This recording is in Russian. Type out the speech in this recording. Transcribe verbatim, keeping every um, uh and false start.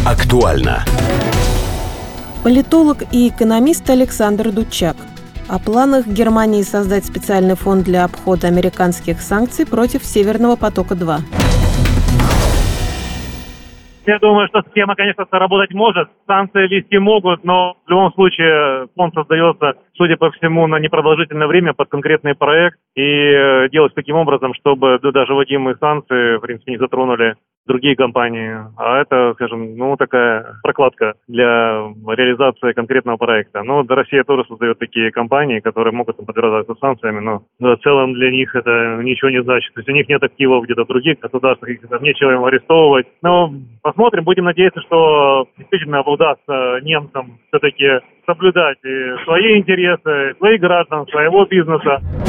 Актуально. Политолог и экономист Александр Дудчак о планах Германии создать специальный фонд для обхода американских санкций против Северного потока-два. Я думаю, что схема, конечно, работать может, санкции ввести могут, но в любом случае фонд создается, судя по всему, на непродолжительное время под конкретный проект и делать таким образом, чтобы даже вводимые санкции, в принципе, не затронули другие компании. А это, скажем, ну, такая прокладка для реализации конкретного проекта. Но Россия тоже создает такие компании, которые могут подвергаться санкциями, но в целом для них это ничего не значит. То есть у них нет активов где-то в других государствах, их там нечего им арестовывать. Но посмотрим, будем надеяться, что действительно удастся немцам все-таки соблюдать и свои интересы, своих граждан, своего бизнеса.